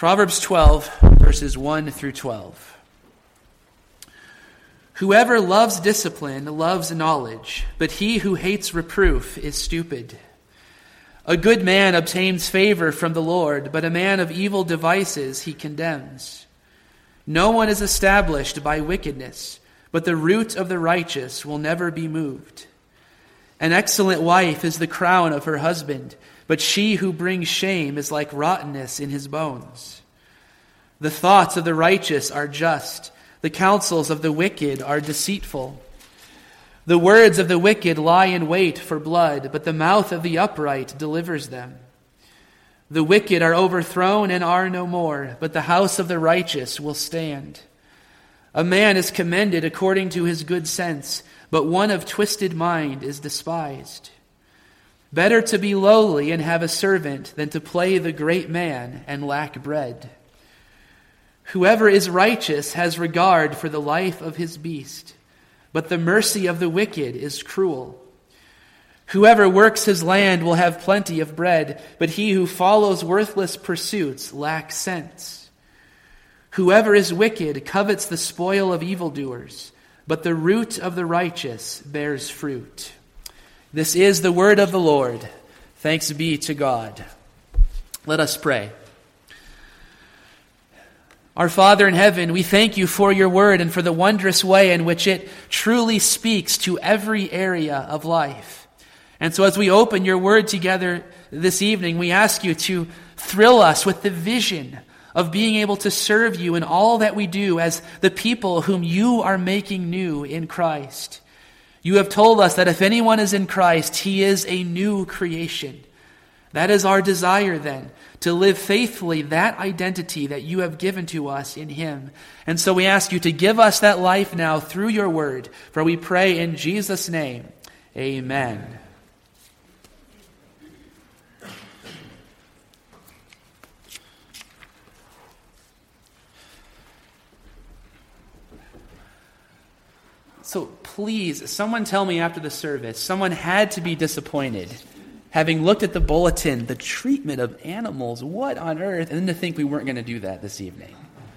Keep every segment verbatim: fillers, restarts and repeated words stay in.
Proverbs twelve, verses one through twelve. Whoever loves discipline loves knowledge, but he who hates reproof is stupid. A good man obtains favor from the Lord, but a man of evil devices he condemns. No one is established by wickedness, but the root of the righteous will never be moved. An excellent wife is the crown of her husband, but she who brings shame is like rottenness in his bones. The thoughts of the righteous are just, the counsels of the wicked are deceitful. The words of the wicked lie in wait for blood, but the mouth of the upright delivers them. The wicked are overthrown and are no more, but the house of the righteous will stand. A man is commended according to his good sense, but one of twisted mind is despised. Better to be lowly and have a servant than to play the great man and lack bread. Whoever is righteous has regard for the life of his beast, but the mercy of the wicked is cruel. Whoever works his land will have plenty of bread, but he who follows worthless pursuits lacks sense. Whoever is wicked covets the spoil of evildoers, but the root of the righteous bears fruit. This is the word of the Lord. Thanks be to God. Let us pray. Our Father in heaven, we thank you for your word and for the wondrous way in which it truly speaks to every area of life. And so as we open your word together this evening, we ask you to thrill us with the vision of being able to serve you in all that we do as the people whom you are making new in Christ. You have told us that if anyone is in Christ, he is a new creation. That is our desire then, to live faithfully that identity that you have given to us in him. And so we ask you to give us that life now through your word, for we pray in Jesus' name. Amen. So please, someone tell me after the service, someone had to be disappointed. Having looked at the bulletin, the treatment of animals, what on earth? And then to think we weren't going to do that this evening.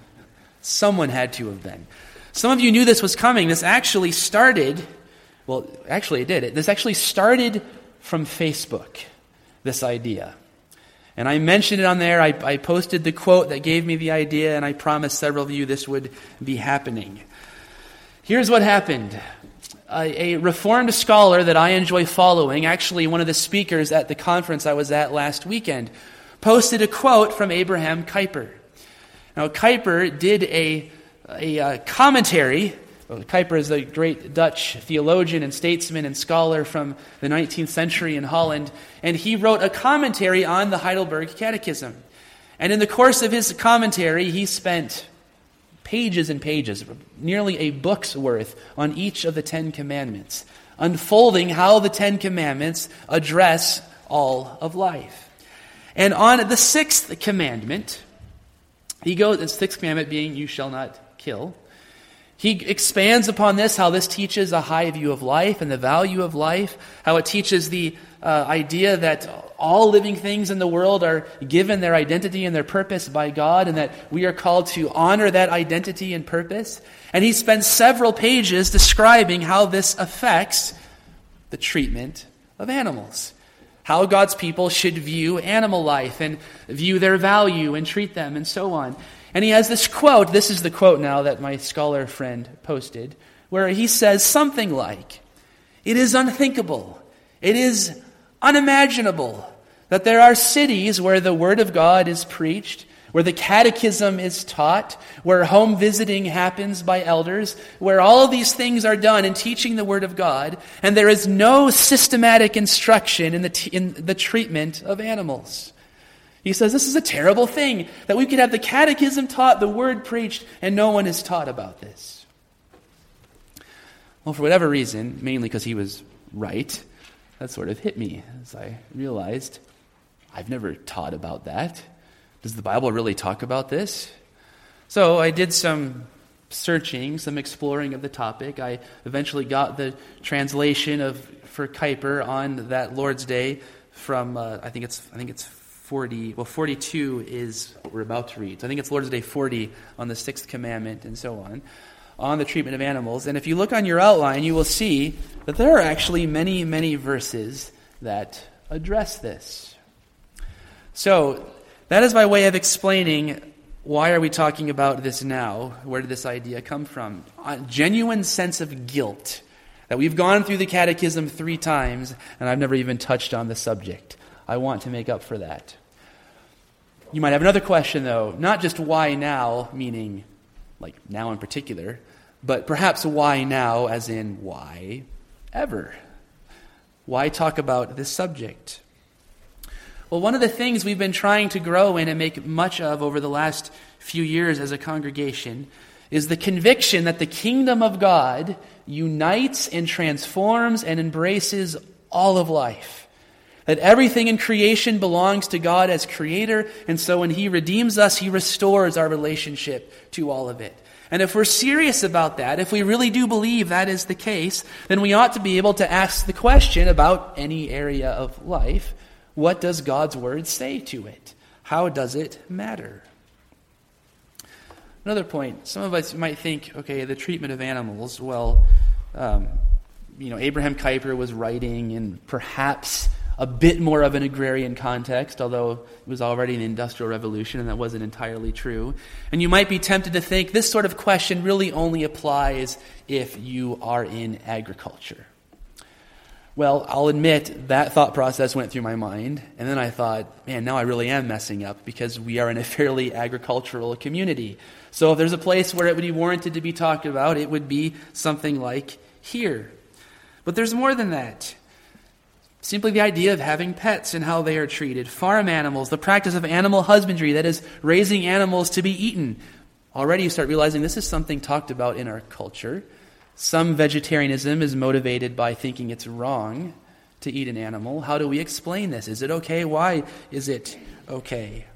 Someone had to have been. Some of you knew this was coming. This actually started, well, actually it did. This actually started from Facebook, this idea. And I mentioned it on there. I, I posted the quote that gave me the idea, and I promised several of you this would be happening. Here's what happened. A, a Reformed scholar that I enjoy following, actually one of the speakers at the conference I was at last weekend, posted a quote from Abraham Kuyper. Now, Kuyper did a, a, a commentary. Well, Kuyper is a great Dutch theologian and statesman and scholar from the nineteenth century in Holland, and he wrote a commentary on the Heidelberg Catechism. And in the course of his commentary, he spent pages and pages, nearly a book's worth, on each of the Ten Commandments, unfolding how the Ten Commandments address all of life. And on the sixth commandment, he goes, the sixth commandment being, you shall not kill. He expands upon this, how this teaches a high view of life and the value of life, how it teaches the uh, idea that all living things in the world are given their identity and their purpose by God, and that we are called to honor that identity and purpose. And he spends several pages describing how this affects the treatment of animals, how God's people should view animal life and view their value and treat them and so on. And he has this quote, this is the quote now that my scholar friend posted, where he says something like, "It is unthinkable, it is unimaginable that there are cities where the Word of God is preached, where the catechism is taught, where home visiting happens by elders, where all these things are done in teaching the Word of God, and there is no systematic instruction in the, t- in the treatment of animals." He says this is a terrible thing, that we could have the catechism taught, the Word preached, and no one is taught about this. Well, for whatever reason, mainly because he was right, that sort of hit me as I realized I've never taught about that. Does the Bible really talk about this? So I did some searching, some exploring of the topic. I eventually got the translation of for Kuyper on that Lord's Day from uh, I think it's I think it's forty, well, forty-two is what we're about to read. So I think it's Lord's Day forty on the sixth commandment and so on, on the treatment of animals. And if you look on your outline, you will see that there are actually many, many verses that address this. So that is by way of explaining why are we talking about this now? Where did this idea come from? A genuine sense of guilt that we've gone through the catechism three times and I've never even touched on the subject. I want to make up for that. You might have another question, though, not just why now, meaning like now in particular, but perhaps why now as in why ever? Why talk about this subject? Well, one of the things we've been trying to grow in and make much of over the last few years as a congregation is the conviction that the kingdom of God unites and transforms and embraces all of life. That everything in creation belongs to God as creator, and so when he redeems us, he restores our relationship to all of it. And if we're serious about that, if we really do believe that is the case, then we ought to be able to ask the question about any area of life: what does God's word say to it? How does it matter? Another point, some of us might think, okay, the treatment of animals, well, um, you know, Abraham Kuyper was writing in perhaps a bit more of an agrarian context, although it was already an industrial revolution, and that wasn't entirely true. And you might be tempted to think this sort of question really only applies if you are in agriculture. Well, I'll admit that thought process went through my mind, and then I thought, man, now I really am messing up because we are in a fairly agricultural community. So if there's a place where it would be warranted to be talked about, it would be something like here. But there's more than that. Simply the idea of having pets and how they are treated, farm animals, the practice of animal husbandry, that is, raising animals to be eaten. Already you start realizing this is something talked about in our culture. Some vegetarianism is motivated by thinking it's wrong to eat an animal. How do we explain this? Is it okay? Why is it okay?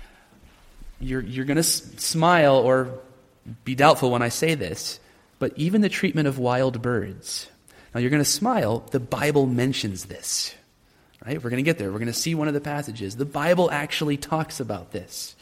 You're, you're going to s- smile or be doubtful when I say this, but even the treatment of wild birds. Now you're going to smile. The Bible mentions this. Right? We're going to get there. We're going to see one of the passages. The Bible actually talks about this.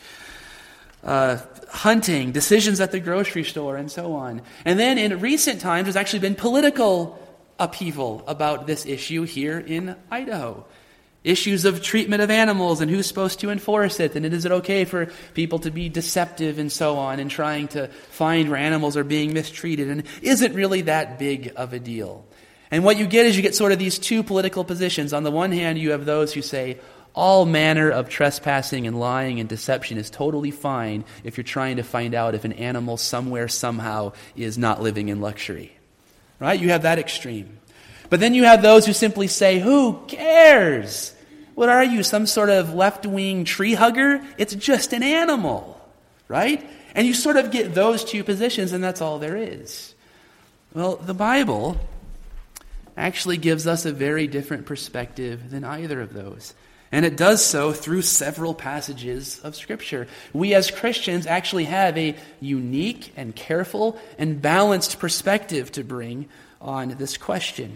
Uh, hunting, decisions at the grocery store, and so on. And then in recent times, there's actually been political upheaval about this issue here in Idaho. Issues of treatment of animals and who's supposed to enforce it, and is it okay for people to be deceptive and so on, and trying to find where animals are being mistreated, and is it really that big of a deal? And what you get is you get sort of these two political positions. On the one hand, you have those who say, all manner of trespassing and lying and deception is totally fine if you're trying to find out if an animal somewhere somehow is not living in luxury. Right? You have that extreme. But then you have those who simply say, who cares? What are you, some sort of left-wing tree hugger? It's just an animal. Right? And you sort of get those two positions, and that's all there is. Well, the Bible actually gives us a very different perspective than either of those. And it does so through several passages of Scripture. We as Christians actually have a unique and careful and balanced perspective to bring on this question.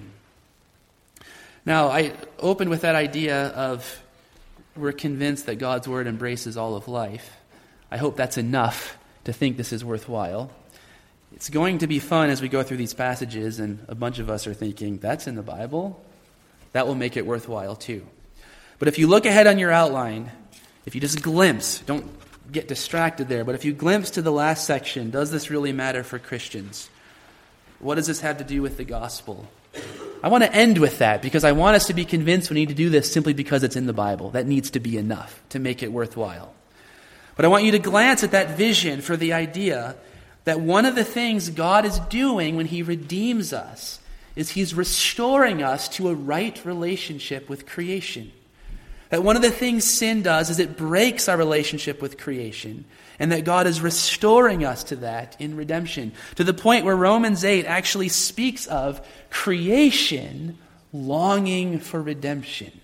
Now, I opened with that idea of we're convinced that God's Word embraces all of life. I hope that's enough to think this is worthwhile. It's going to be fun as we go through these passages, and a bunch of us are thinking, that's in the Bible? That will make it worthwhile too. But if you look ahead on your outline, if you just glimpse, don't get distracted there, but if you glimpse to the last section, does this really matter for Christians? What does this have to do with the gospel? I want to end with that because I want us to be convinced we need to do this simply because it's in the Bible. That needs to be enough to make it worthwhile. But I want you to glance at that vision for the idea that one of the things God is doing when he redeems us is he's restoring us to a right relationship with creation. That one of the things sin does is it breaks our relationship with creation, and that God is restoring us to that in redemption, to the point where Romans eight actually speaks of creation longing for redemption.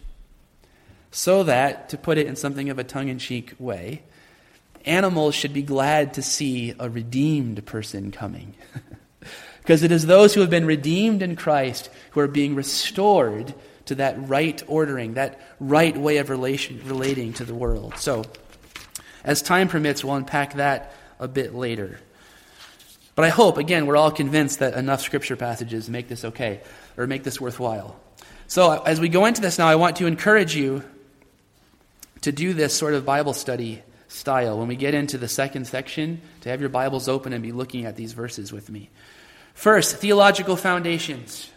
So that, to put it in something of a tongue-in-cheek way, animals should be glad to see a redeemed person coming. Because it is those who have been redeemed in Christ who are being restored to that right ordering, that right way of relation, relating to the world. So, as time permits, we'll unpack that a bit later. But I hope, again, we're all convinced that enough scripture passages make this okay, or make this worthwhile. So, as we go into this now, I want to encourage you to do this sort of Bible study style. When we get into the second section, to have your Bibles open and be looking at these verses with me. First, theological foundations.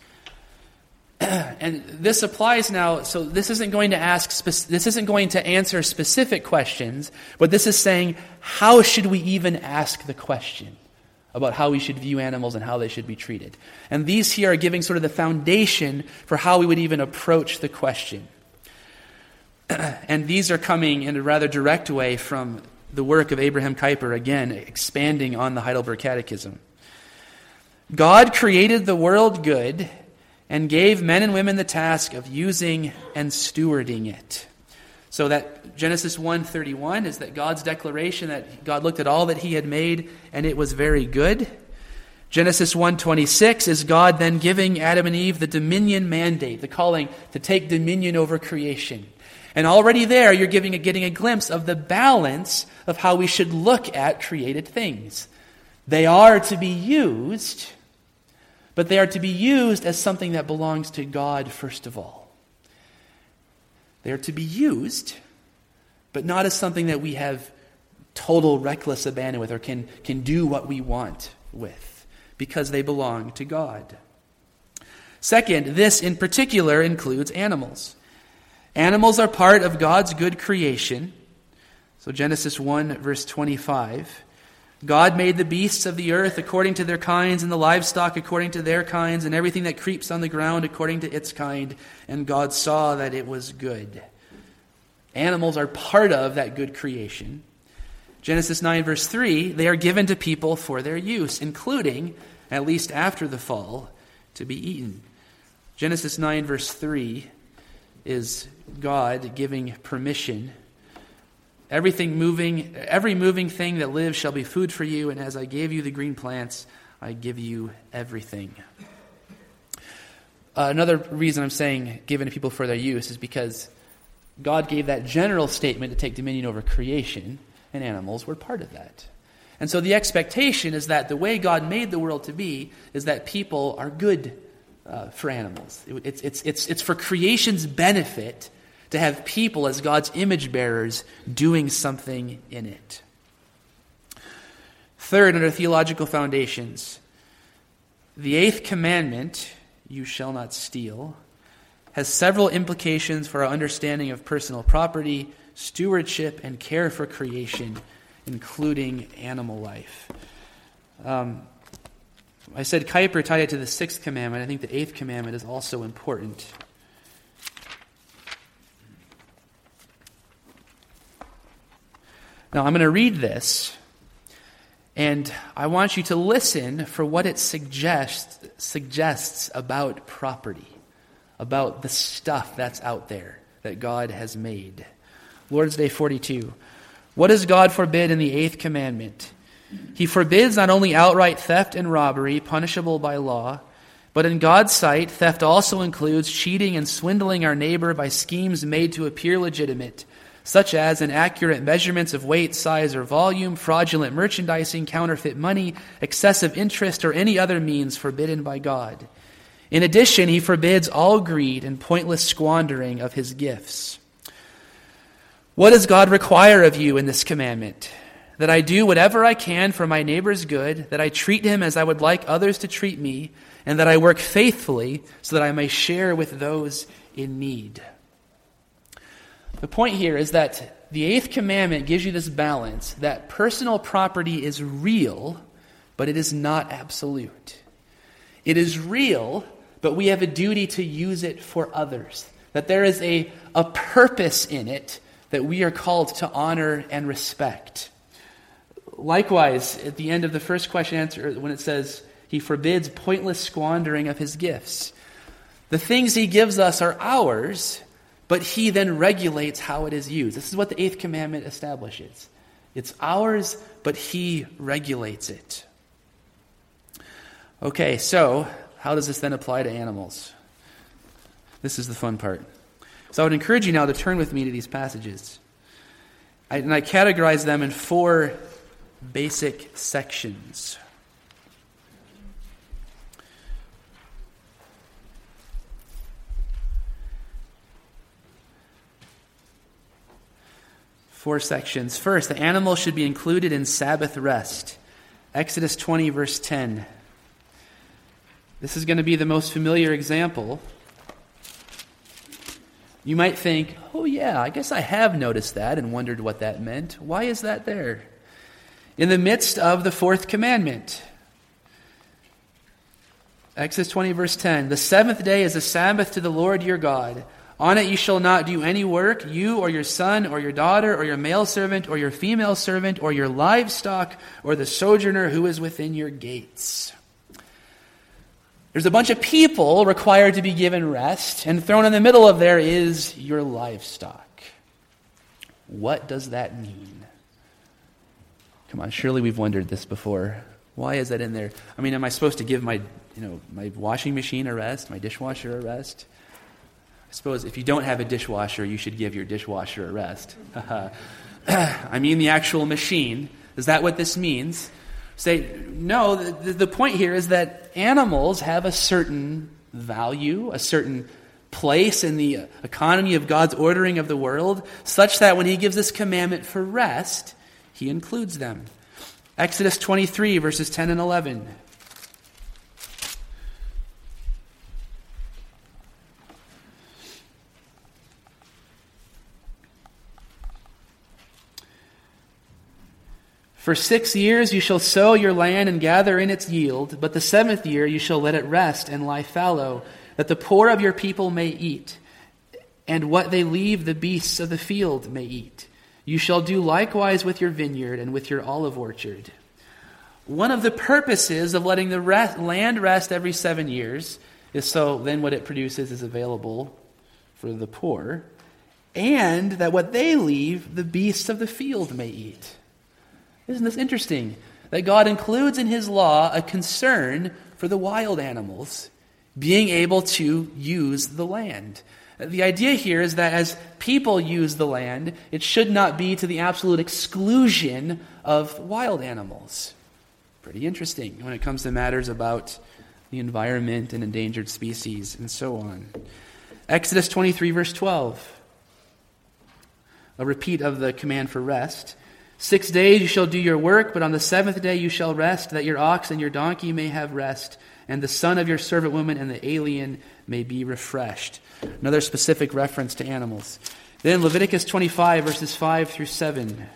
And this applies now, so this isn't going to ask, spe- this isn't going to answer specific questions, but this is saying, how should we even ask the question about how we should view animals and how they should be treated? And these here are giving sort of the foundation for how we would even approach the question. And these are coming in a rather direct way from the work of Abraham Kuyper, again, expanding on the Heidelberg Catechism. God created the world good and gave men and women the task of using and stewarding it. So that Genesis one thirty-one is that God's declaration that God looked at all that he had made and it was very good. Genesis one twenty-six is God then giving Adam and Eve the dominion mandate, the calling to take dominion over creation. And already there you're giving a, getting a glimpse of the balance of how we should look at created things. They are to be used, but they are to be used as something that belongs to God first of all. They are to be used, but not as something that we have total reckless abandon with or can, can do what we want with, because they belong to God. Second, this in particular includes animals. Animals are part of God's good creation. So Genesis one verse twenty-five. God made the beasts of the earth according to their kinds, and the livestock according to their kinds, and everything that creeps on the ground according to its kind. And God saw that it was good. Animals are part of that good creation. Genesis nine verse three, they are given to people for their use, including, at least after the fall, to be eaten. Genesis nine verse three is God giving permission. Everything moving, every moving thing that lives shall be food for you, and as I gave you the green plants, I give you everything. Uh, another reason I'm saying given to people for their use is because God gave that general statement to take dominion over creation, and animals were part of that. And so the expectation is that the way God made the world to be is that people are good uh, for animals. It, it's, it's, it's, it's for creation's benefit to have people as God's image bearers doing something in it. Third, under theological foundations, the eighth commandment, you shall not steal, has several implications for our understanding of personal property, stewardship, and care for creation, including animal life. Um, I said Kuyper tied it to the sixth commandment. I think the eighth commandment is also important. Now, I'm going to read this, and I want you to listen for what it suggests, suggests about property, about the stuff that's out there that God has made. Lord's Day forty-two. What does God forbid in the eighth commandment? He forbids not only outright theft and robbery, punishable by law, but in God's sight, theft also includes cheating and swindling our neighbor by schemes made to appear legitimate, such as inaccurate measurements of weight, size, or volume, fraudulent merchandising, counterfeit money, excessive interest, or any other means forbidden by God. In addition, he forbids all greed and pointless squandering of his gifts. What does God require of you in this commandment? That I do whatever I can for my neighbor's good, that I treat him as I would like others to treat me, and that I work faithfully so that I may share with those in need. The point here is that the eighth commandment gives you this balance that personal property is real, but it is not absolute. It is real, but we have a duty to use it for others. That there is a, a purpose in it that we are called to honor and respect. Likewise, at the end of the first question answer, when it says he forbids pointless squandering of his gifts, the things he gives us are ours, but he then regulates how it is used. This is what the eighth commandment establishes. It's ours, but he regulates it. Okay, so how does this then apply to animals? This is the fun part. So I would encourage you now to turn with me to these passages. I, and I categorize them in four basic sections. Four sections. First, the animal should be included in Sabbath rest. Exodus twenty, verse ten. This is going to be the most familiar example. You might think, oh yeah, I guess I have noticed that and wondered what that meant. Why is that there? In the midst of the fourth commandment. Exodus twenty, verse ten. The seventh day is a Sabbath to the Lord your God. On it you shall not do any work, you or your son or your daughter or your male servant or your female servant or your livestock or the sojourner who is within your gates. There's a bunch of people required to be given rest, and thrown in the middle of there is your livestock. What does that mean? Come on, surely we've wondered this before. Why is that in there? I mean, am I supposed to give my, you know, my washing machine a rest, my dishwasher a rest? I suppose if you don't have a dishwasher, you should give your dishwasher a rest. I mean the actual machine. Is that what this means? Say, no, the, the point here is that animals have a certain value, a certain place in the economy of God's ordering of the world, such that when he gives this commandment for rest, he includes them. Exodus twenty-three, verses ten and eleven. For six years you shall sow your land and gather in its yield, but the seventh year you shall let it rest and lie fallow, that the poor of your people may eat, and what they leave the beasts of the field may eat. You shall do likewise with your vineyard and with your olive orchard. One of the purposes of letting the rest, land rest every seven years is so then what it produces is available for the poor, and that what they leave, the beasts of the field may eat. Isn't this interesting? That God includes in his law a concern for the wild animals being able to use the land. The idea here is that as people use the land, it should not be to the absolute exclusion of wild animals. Pretty interesting when it comes to matters about the environment and endangered species and so on. Exodus twenty-three, verse twelve. A repeat of the command for rest. Six days you shall do your work, but on the seventh day you shall rest, that your ox and your donkey may have rest, and the son of your servant woman and the alien may be refreshed. Another specific reference to animals. Then Leviticus twenty-five, verses five through seven.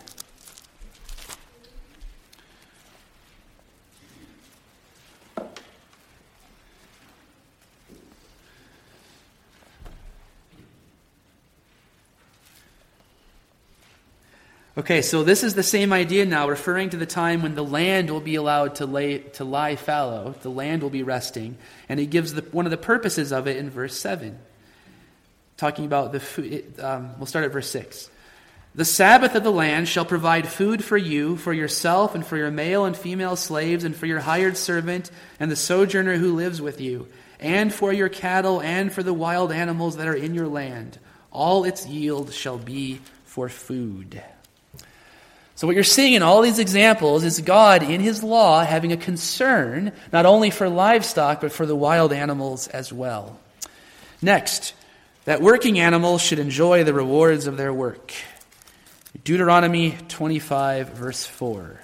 Okay, so this is the same idea now, referring to the time when the land will be allowed to lay to lie fallow. The land will be resting. And he gives the, one of the purposes of it in verse seven. Talking about the food. Um, we'll start at verse six. The Sabbath of the land shall provide food for you, for yourself, and for your male and female slaves, and for your hired servant, and the sojourner who lives with you, and for your cattle, and for the wild animals that are in your land. All its yield shall be for food. So what you're seeing in all these examples is God, in his law, having a concern not only for livestock, but for the wild animals as well. Next, that working animals should enjoy the rewards of their work. Deuteronomy twenty-five, verse four.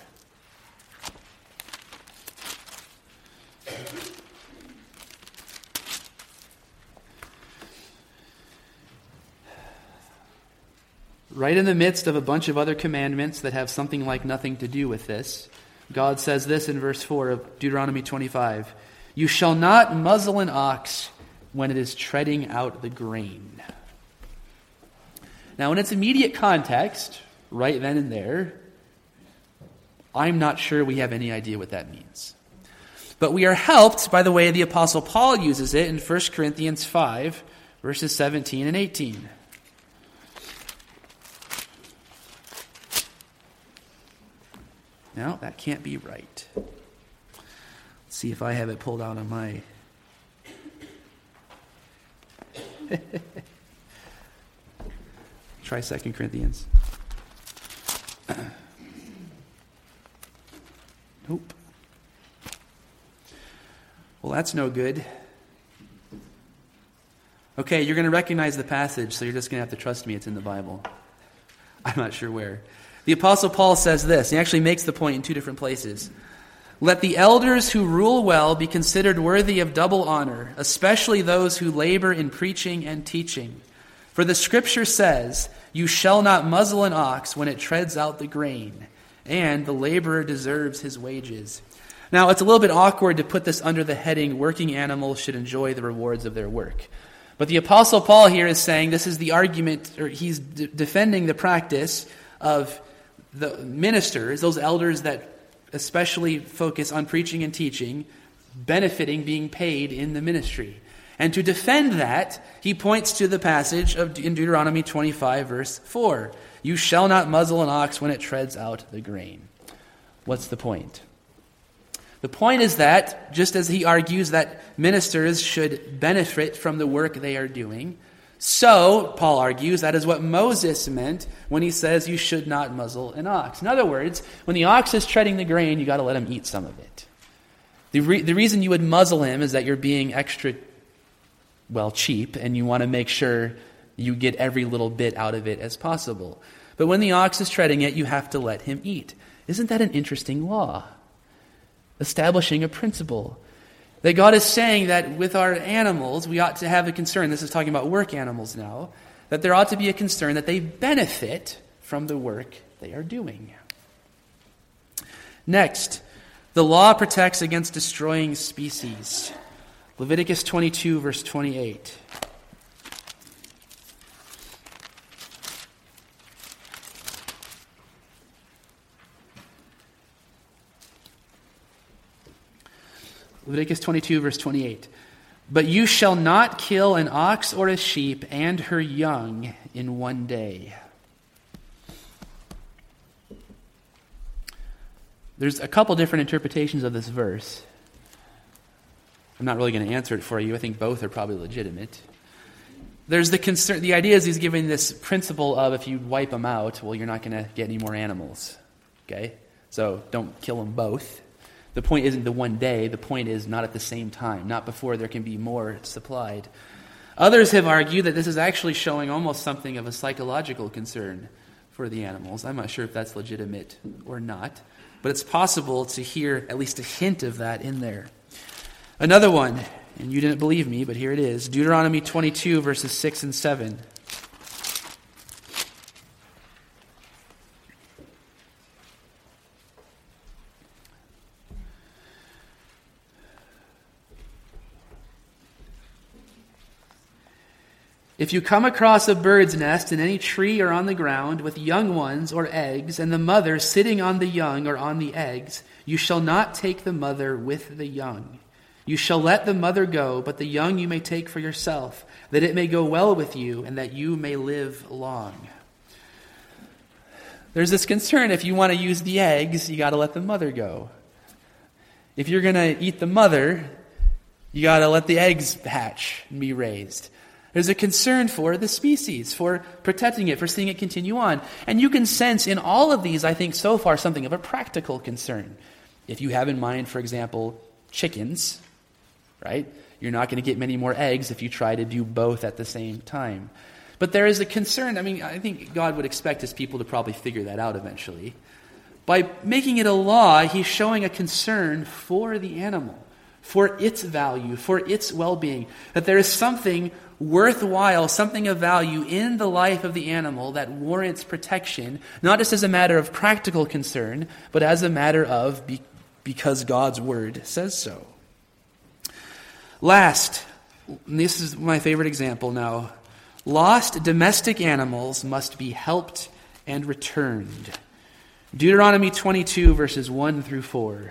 Right in the midst of a bunch of other commandments that have something like nothing to do with this, God says this in verse four of Deuteronomy twenty-five. You shall not muzzle an ox when it is treading out the grain. Now, in its immediate context, right then and there, I'm not sure we have any idea what that means. But we are helped by the way the Apostle Paul uses it in First Corinthians five, verses seventeen and eighteen. No, that can't be right. Let's see if I have it pulled out on my... Try Second Corinthians. Nope. Well, that's no good. Okay, you're going to recognize the passage, so you're just going to have to trust me. It's in the Bible. I'm not sure where. The Apostle Paul says this. He actually makes the point in two different places. Let the elders who rule well be considered worthy of double honor, especially those who labor in preaching and teaching. For the Scripture says, you shall not muzzle an ox when it treads out the grain, and the laborer deserves his wages. Now, it's a little bit awkward to put this under the heading, working animals should enjoy the rewards of their work. But the Apostle Paul here is saying this is the argument, or he's d- defending the practice of the ministers, those elders that especially focus on preaching and teaching, benefiting being paid in the ministry. And to defend that, he points to the passage of in Deuteronomy twenty-five, verse four. You shall not muzzle an ox when it treads out the grain. What's the point? The point is that, just as he argues that ministers should benefit from the work they are doing, so, Paul argues, that is what Moses meant when he says you should not muzzle an ox. In other words, when the ox is treading the grain, you got to let him eat some of it. The, re- the reason you would muzzle him is that you're being extra, well, cheap, and you want to make sure you get every little bit out of it as possible. But when the ox is treading it, you have to let him eat. Isn't that an interesting law? Establishing a principle. That God is saying that with our animals, we ought to have a concern. This is talking about work animals now. That there ought to be a concern that they benefit from the work they are doing. Next, the law protects against destroying species. Leviticus twenty-two, verse twenty-eight. Leviticus twenty-two, verse twenty-eight. But you shall not kill an ox or a sheep and her young in one day. There's a couple different interpretations of this verse. I'm not really going to answer it for you. I think both are probably legitimate. There's the concern. The idea is he's giving this principle of if you wipe them out, well, you're not going to get any more animals. Okay? So don't kill them both. The point isn't the one day. The point is not at the same time, not before there can be more supplied. Others have argued that this is actually showing almost something of a psychological concern for the animals. I'm not sure if that's legitimate or not, but it's possible to hear at least a hint of that in there. Another one, and you didn't believe me, but here it is. Deuteronomy twenty-two, verses six and seven. If you come across a bird's nest in any tree or on the ground with young ones or eggs, and the mother sitting on the young or on the eggs, you shall not take the mother with the young. You shall let the mother go, but the young you may take for yourself, that it may go well with you, and that you may live long. There's this concern, if you want to use the eggs, you got to let the mother go. If you're going to eat the mother, you got to let the eggs hatch and be raised. There's a concern for the species, for protecting it, for seeing it continue on. And you can sense in all of these, I think, so far, something of a practical concern. If you have in mind, for example, chickens, right? You're not going to get many more eggs if you try to do both at the same time. But there is a concern. I mean, I think God would expect his people to probably figure that out eventually. By making it a law, he's showing a concern for the animal, for its value, for its well-being, that there is something worthwhile, something of value in the life of the animal that warrants protection, not just as a matter of practical concern, but as a matter of be- because God's word says so. Last, and this is my favorite example now, lost domestic animals must be helped and returned. Deuteronomy twenty-two, verses one through four.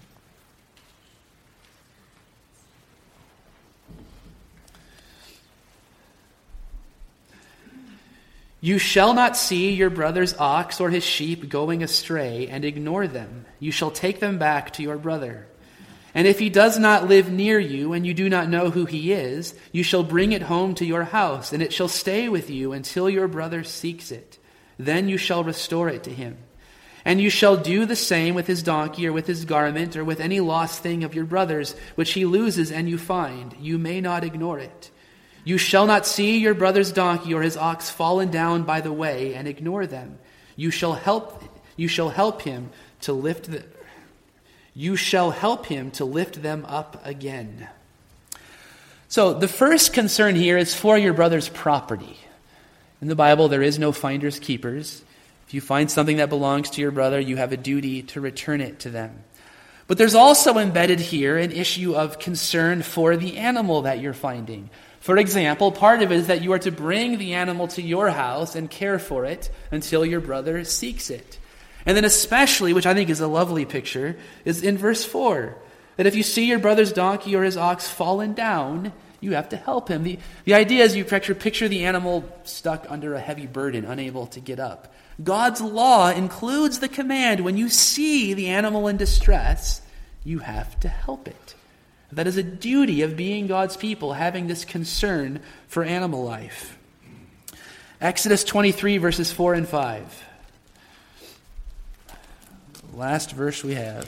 You shall not see your brother's ox or his sheep going astray and ignore them. You shall take them back to your brother. And if he does not live near you, and you do not know who he is, you shall bring it home to your house, and it shall stay with you until your brother seeks it. Then you shall restore it to him. And you shall do the same with his donkey, or with his garment, or with any lost thing of your brother's, which he loses and you find. You may not ignore it. You shall not see your brother's donkey or his ox fallen down by the way and ignore them. You shall help, you shall help him to lift the, you shall help him to lift them up again. So the first concern here is for your brother's property. In the Bible, there is no finders keepers. If you find something that belongs to your brother, you have a duty to return it to them. But there's also embedded here an issue of concern for the animal that you're finding. For example, part of it is that you are to bring the animal to your house and care for it until your brother seeks it. And then especially, which I think is a lovely picture, is in verse four, that if you see your brother's donkey or his ox fallen down, you have to help him. The, the idea is you picture, picture the animal stuck under a heavy burden, unable to get up. God's law includes the command, when you see the animal in distress, you have to help it. That is a duty of being God's people, having this concern for animal life. Exodus twenty-three, verses four and five. Last verse we have.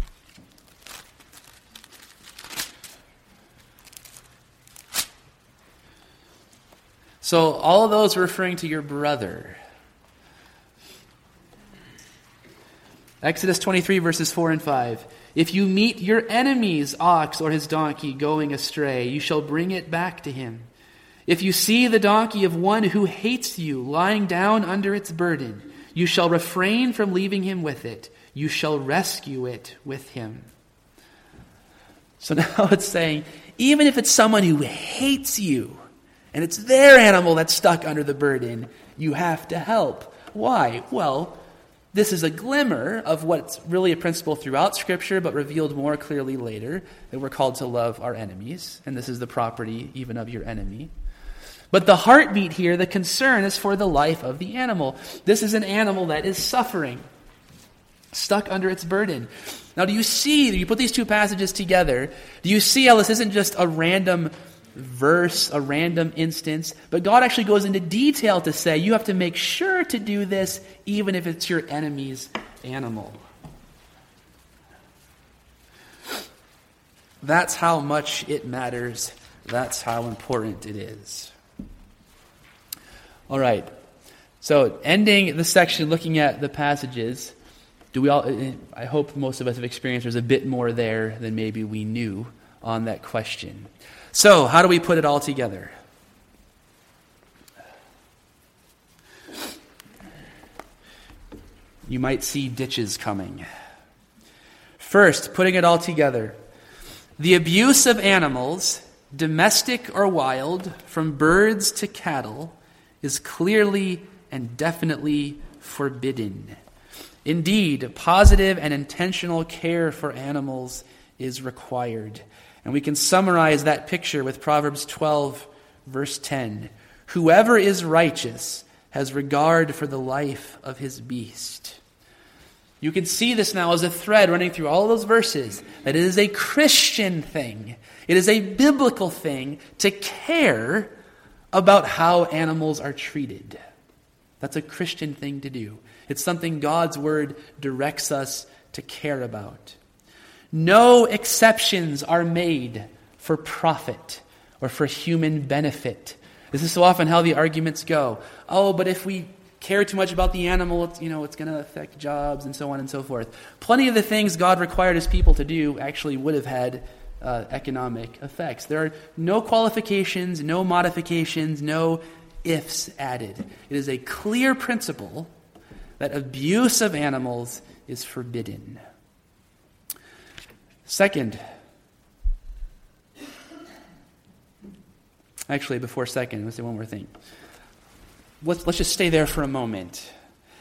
So all of those are referring to your brother. Exodus twenty-three, verses four and five. If you meet your enemy's ox or his donkey going astray, you shall bring it back to him. If you see the donkey of one who hates you lying down under its burden, you shall refrain from leaving him with it. You shall rescue it with him. So now it's saying, even if it's someone who hates you, and it's their animal that's stuck under the burden, you have to help. Why? Well, this is a glimmer of what's really a principle throughout Scripture, but revealed more clearly later, that we're called to love our enemies, and this is the property even of your enemy. But the heartbeat here, the concern is for the life of the animal. This is an animal that is suffering, stuck under its burden. Now, do you see, you put these two passages together, do you see how this isn't just a random verse, a random instance, but God actually goes into detail to say you have to make sure to do this even if it's your enemy's animal. That's how much it matters. That's how important it is. All right. So ending the section looking at the passages, do we all, I hope most of us have experienced there's a bit more there than maybe we knew on that question. So, how do we put it all together? You might see ditches coming. First, putting it all together. The abuse of animals, domestic or wild, from birds to cattle, is clearly and definitely forbidden. Indeed, positive and intentional care for animals is required. And we can summarize that picture with Proverbs twelve, verse ten. Whoever is righteous has regard for the life of his beast. You can see this now as a thread running through all those verses, that it is a Christian thing. It is a biblical thing to care about how animals are treated. That's a Christian thing to do. It's something God's word directs us to care about. No exceptions are made for profit or for human benefit. This is so often how the arguments go. Oh, but if we care too much about the animal, it's, you know, it's going to affect jobs and so on and so forth. Plenty of the things God required his people to do actually would have had uh, economic effects. There are no qualifications, no modifications, no ifs added. It is a clear principle that abuse of animals is forbidden. Second, actually before second, let's say one more thing. Let's, let's just stay there for a moment.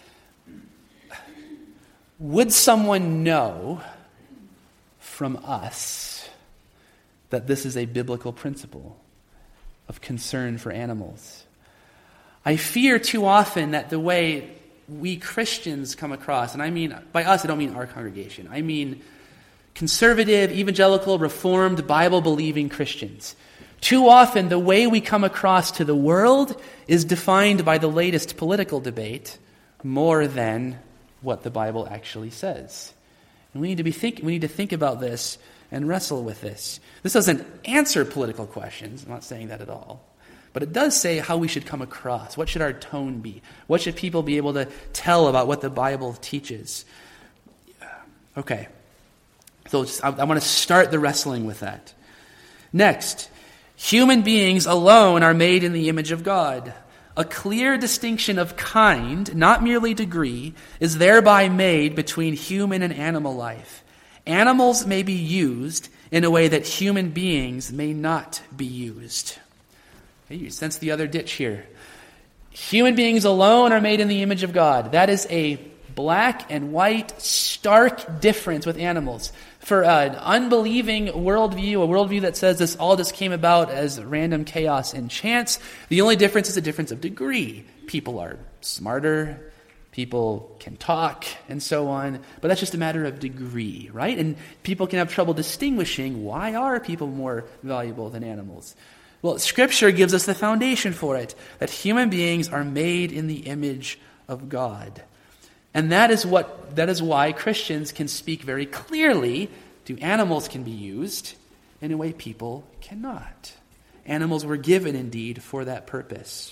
Would someone know from us that this is a biblical principle of concern for animals? I fear too often that the way we Christians come across, and I mean, by us I don't mean our congregation, I mean Conservative, evangelical, reformed, Bible-believing Christians. Too often, the way we come across to the world is defined by the latest political debate more than what the Bible actually says. And we need to be think, we need to think about this and wrestle with this. This doesn't answer political questions. I'm not saying that at all. But it does say how we should come across. What should our tone be? What should people be able to tell about what the Bible teaches? Okay. So just, I, I want to start the wrestling with that. Next, human beings alone are made in the image of God. A clear distinction of kind, not merely degree, is thereby made between human and animal life. Animals may be used in a way that human beings may not be used. Okay, you sense the other ditch here. Human beings alone are made in the image of God. That is a black and white, stark difference with animals. For an unbelieving worldview, a worldview that says this all just came about as random chaos and chance, the only difference is a difference of degree. People are smarter, people can talk, and so on, but that's just a matter of degree, right? And people can have trouble distinguishing why are people more valuable than animals. Well, Scripture gives us the foundation for it, that human beings are made in the image of God. And that is what that is why Christians can speak very clearly to animals can be used in a way people cannot. Animals were given indeed for that purpose.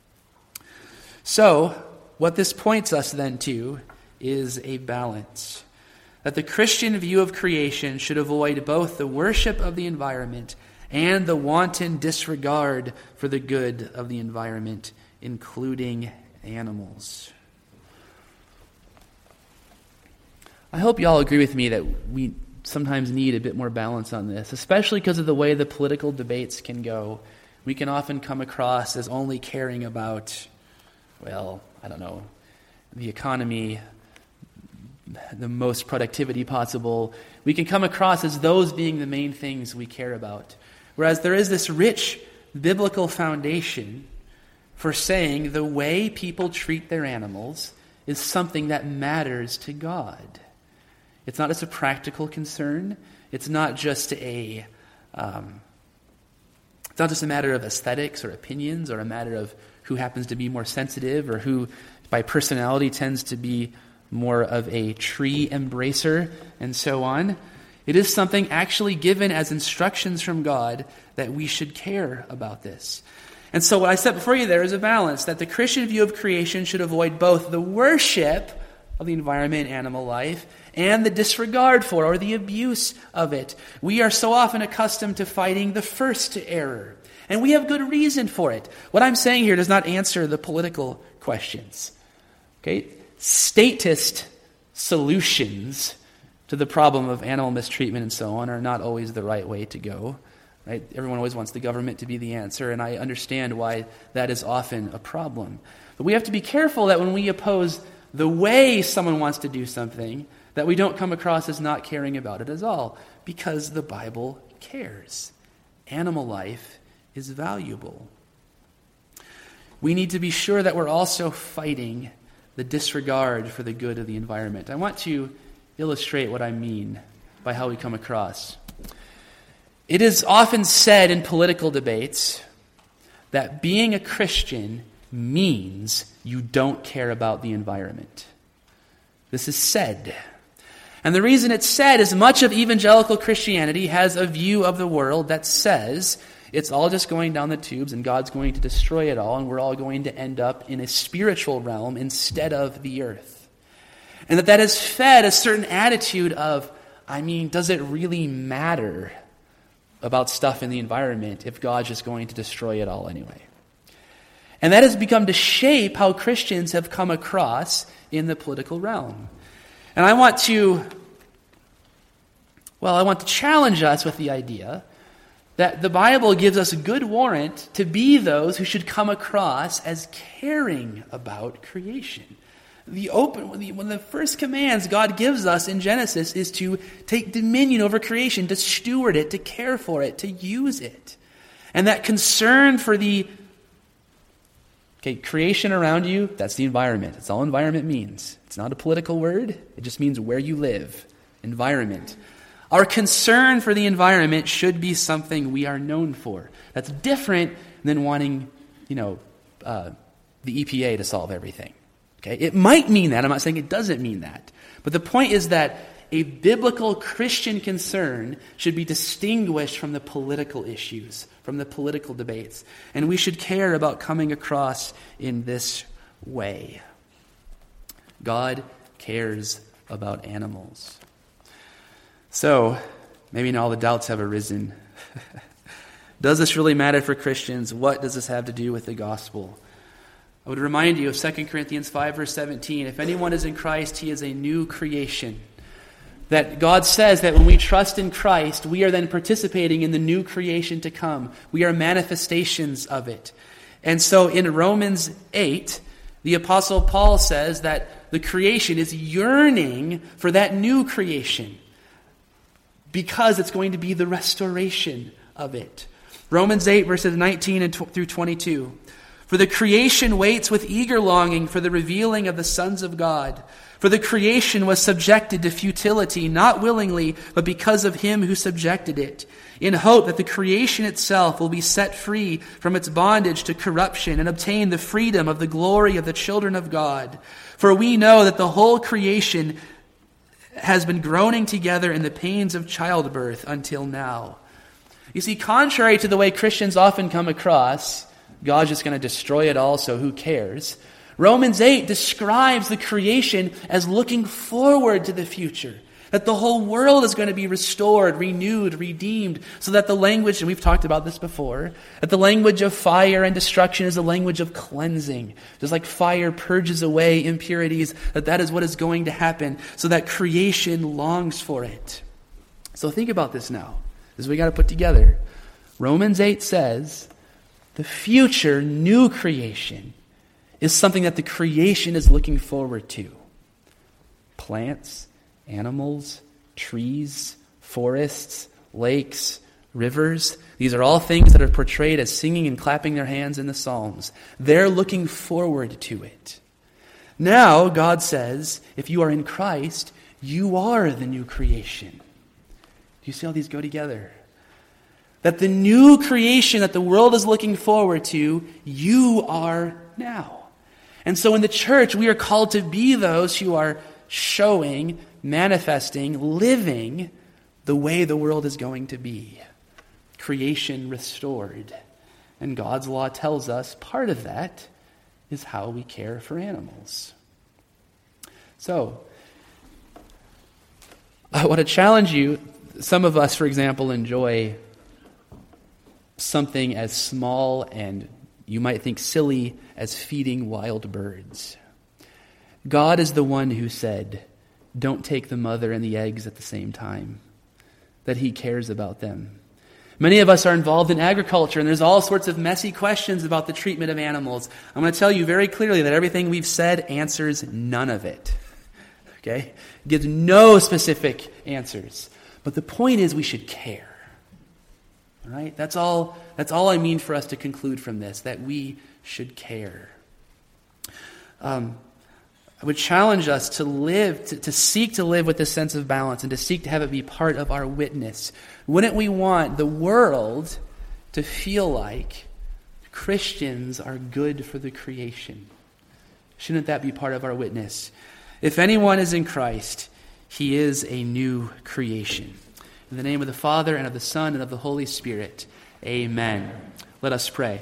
So, what this points us then to is a balance. That the Christian view of creation should avoid both the worship of the environment and the wanton disregard for the good of the environment, including animals. I hope you all agree with me that we sometimes need a bit more balance on this, especially because of the way the political debates can go. We can often come across as only caring about, well, I don't know, the economy, the most productivity possible. We can come across as those being the main things we care about. Whereas there is this rich biblical foundation for saying the way people treat their animals is something that matters to God. It's not just a practical concern. It's not just a, um, it's not just a matter of aesthetics or opinions or a matter of who happens to be more sensitive or who, by personality, tends to be more of a tree embracer and so on. It is something actually given as instructions from God that we should care about this. And so what I set before you there is a balance, that the Christian view of creation should avoid both the worship of the environment and animal life and the disregard for or the abuse of it. We are so often accustomed to fighting the first error, and we have good reason for it. What I'm saying here does not answer the political questions. Okay? Statist solutions to the problem of animal mistreatment and so on are not always the right way to go. Right? Everyone always wants the government to be the answer, and I understand why that is often a problem. But we have to be careful that when we oppose the way someone wants to do something, that we don't come across as not caring about it at all, because the Bible cares. Animal life is valuable. We need to be sure that we're also fighting the disregard for the good of the environment. I want to illustrate what I mean by how we come across. It is often said in political debates that being a Christian means you don't care about the environment. This is said. And the reason it's said is much of evangelical Christianity has a view of the world that says it's all just going down the tubes and God's going to destroy it all and we're all going to end up in a spiritual realm instead of the earth. And that that has fed a certain attitude of, I mean, does it really matter about stuff in the environment if God's just going to destroy it all anyway? And that has become to shape how Christians have come across in the political realm. And I want to, well, I want to challenge us with the idea that the Bible gives us a good warrant to be those who should come across as caring about creation. The open, one of the first commands God gives us in Genesis is to take dominion over creation, to steward it, to care for it, to use it. And that concern for the okay, creation around you, that's the environment. That's all environment means. It's not a political word. It just means where you live. Environment. Our concern for the environment should be something we are known for. That's different than wanting, you know, uh, the E P A to solve everything. Okay? It might mean that. I'm not saying it doesn't mean that. But the point is that a biblical Christian concern should be distinguished from the political issues, from the political debates. And we should care about coming across in this way. God cares about animals. So, maybe now all the doubts have arisen. Does this really matter for Christians? What does this have to do with the gospel? I would remind you of Second Corinthians five, verse seventeen. If anyone is in Christ, he is a new creation. That God says that when we trust in Christ, we are then participating in the new creation to come. We are manifestations of it. And so in Romans eight, the Apostle Paul says that the creation is yearning for that new creation because it's going to be the restoration of it. Romans eight, verses nineteen and through twenty-two. For the creation waits with eager longing for the revealing of the sons of God. For the creation was subjected to futility, not willingly, but because of him who subjected it, in hope that the creation itself will be set free from its bondage to corruption and obtain the freedom of the glory of the children of God. For we know that the whole creation has been groaning together in the pains of childbirth until now. You see, contrary to the way Christians often come across, God's just going to destroy it all, so who cares? Romans eight describes the creation as looking forward to the future. That the whole world is going to be restored, renewed, redeemed, so that the language, and we've talked about this before, that the language of fire and destruction is a language of cleansing. Just like fire purges away impurities, that that is what is going to happen, so that creation longs for it. So think about this now. This is what we got to put together. Romans eight says, the future new creation is something that the creation is looking forward to. Plants, animals, trees, forests, lakes, rivers. These are all things that are portrayed as singing and clapping their hands in the Psalms. They're looking forward to it. Now, God says, if you are in Christ, you are the new creation. Do you see how these go together? That the new creation that the world is looking forward to, you are now. And so in the church, we are called to be those who are showing, manifesting, living the way the world is going to be. Creation restored. And God's law tells us part of that is how we care for animals. So, I want to challenge you. Some of us, for example, enjoy something as small and you might think silly as feeding wild birds. God is the one who said, don't take the mother and the eggs at the same time, that he cares about them. Many of us are involved in agriculture, and there's all sorts of messy questions about the treatment of animals. I'm going to tell you very clearly that everything we've said answers none of it. Okay? It gives no specific answers. But the point is we should care. All right? That's all, that's all I mean for us to conclude from this, that we should care. Um, I would challenge us to live, to, to seek to live with this sense of balance and to seek to have it be part of our witness. Wouldn't we want the world to feel like Christians are good for the creation? Shouldn't that be part of our witness? If anyone is in Christ, he is a new creation. In the name of the Father, and of the Son, and of the Holy Spirit, amen. Let us pray.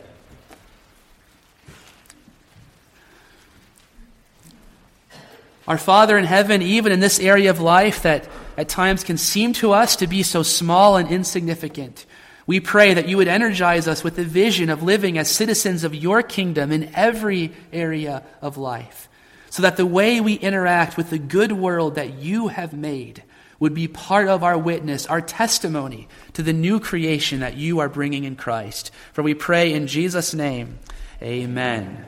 Our Father in heaven, even in this area of life that at times can seem to us to be so small and insignificant, we pray that you would energize us with the vision of living as citizens of your kingdom in every area of life, so that the way we interact with the good world that you have made would be part of our witness, our testimony to the new creation that you are bringing in Christ. For we pray in Jesus' name, amen.